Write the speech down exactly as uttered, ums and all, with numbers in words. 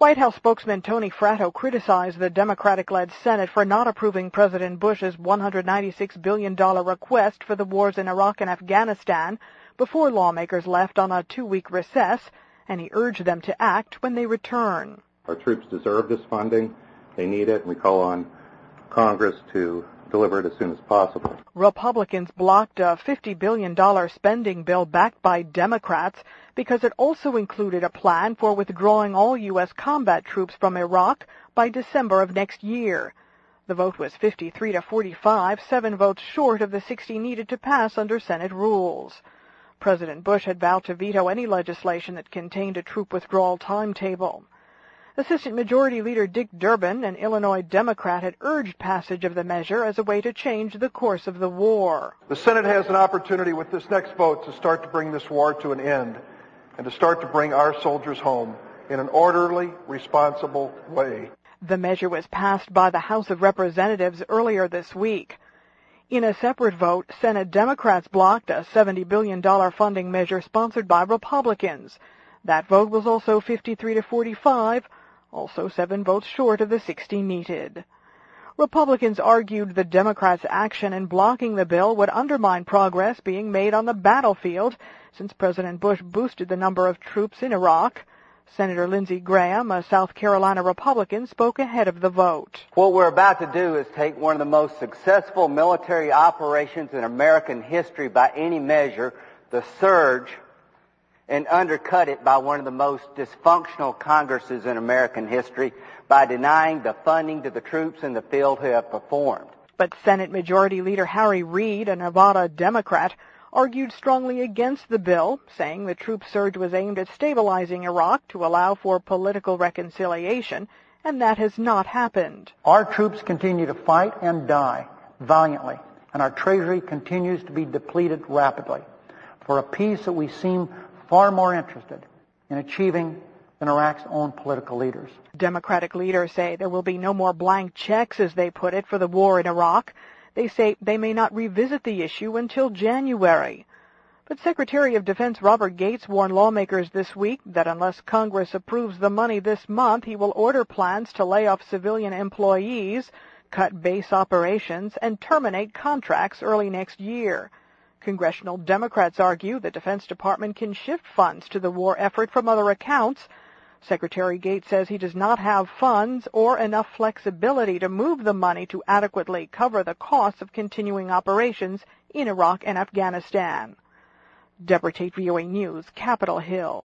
White House spokesman Tony Fratto criticized the Democratic-led Senate for not approving President Bush's one hundred ninety-six billion dollars request for the wars in Iraq and Afghanistan before lawmakers left on a two-week recess, and he urged them to act when they return. Our troops deserve this funding. They need it, and we call on Congress to deliver it as soon as possible. Republicans blocked a fifty billion dollars spending bill backed by Democrats because it also included a plan for withdrawing all U S combat troops from Iraq by December of next year. The vote was fifty-three to forty-five, seven votes short of the sixty needed to pass under Senate rules. President Bush had vowed to veto any legislation that contained a troop withdrawal timetable. Assistant Majority Leader Dick Durbin, an Illinois Democrat, had urged passage of the measure as a way to change the course of the war. The Senate has an opportunity with this next vote to start to bring this war to an end and to start to bring our soldiers home in an orderly, responsible way. The measure was passed by the House of Representatives earlier this week. In a separate vote, Senate Democrats blocked a seventy billion dollars funding measure sponsored by Republicans. That vote was also fifty-three to forty-five, also seven votes short of the sixty needed. Republicans argued the Democrats' action in blocking the bill would undermine progress being made on the battlefield since President Bush boosted the number of troops in Iraq. Senator Lindsey Graham, a South Carolina Republican, spoke ahead of the vote. What we're about to do is take one of the most successful military operations in American history by any measure, the surge, and undercut it by one of the most dysfunctional Congresses in American history by denying the funding to the troops in the field who have performed. But Senate Majority Leader Harry Reid, a Nevada Democrat, argued strongly against the bill, saying the troop surge was aimed at stabilizing Iraq to allow for political reconciliation, and that has not happened. Our troops continue to fight and die valiantly, and our treasury continues to be depleted rapidly for a peace that we seem far more interested in achieving than Iraq's own political leaders. Democratic leaders say there will be no more blank checks, as they put it, for the war in Iraq. They say they may not revisit the issue until January. But Secretary of Defense Robert Gates warned lawmakers this week that unless Congress approves the money this month, he will order plans to lay off civilian employees, cut base operations, and terminate contracts early next year. Congressional Democrats argue the Defense Department can shift funds to the war effort from other accounts. Secretary Gates says he does not have funds or enough flexibility to move the money to adequately cover the costs of continuing operations in Iraq and Afghanistan. Deborah Tate, V O A News, Capitol Hill.